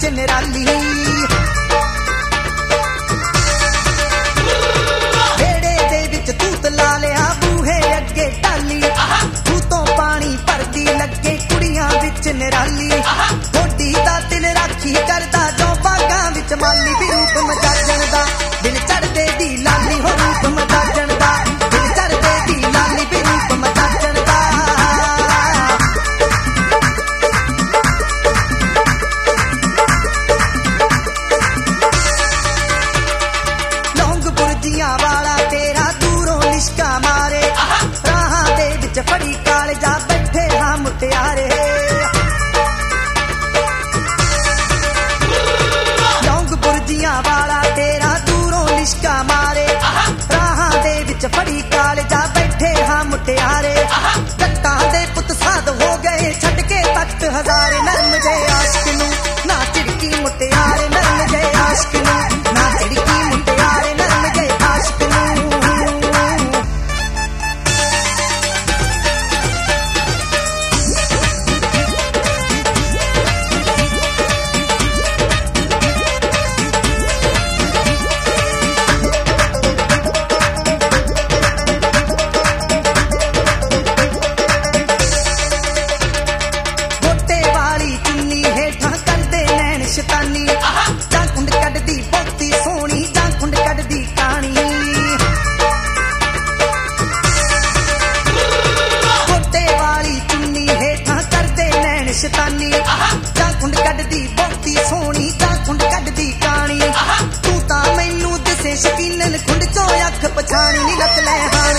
विच निराली बेड़े दे विच तूत ला लिया बूहे अगे टाली तू तो पानी भरदी लगे कुड़ियां विच निराली होडी दा दिल राखी करदा जो बागां विच माली भी रूप मजाजण दा दिल चढ़दे दी लाली हो रूप मजाजण दा दिल चढ़दे दी लाली भी रूप मजाजण दा वाला तेरा दूरों लिशका मारे राहां दे विच फड़ी कालजा बैठे हां मुटियारे लौंग बुरजियां वाला तेरा दूरों लिशका मारे राहां दे विच फड़ी कालजा बैठे हां मुटियारे जट्टां दे पुत साध हो गए छड़ के तख्त हजारे नरम जे आशिक नूं ना चिड़की मुटियारे नरम जे आशिक नूं ना चिड़की मुटियारे नरम जे आशिक नूं शैतानी जां कुंड कड्डदी बहुती सोहनी जां कुंड कड्डदी कानी गोटे वाली चुन्नी हेठां करदे नैन शैतानी जां कुंड कड्डदी बहुती सोहनी जां कुंड कड्डदी कानी तू तां मैनू दिसे शकीनन कुंड चों अख पछाणी नी लत ले हां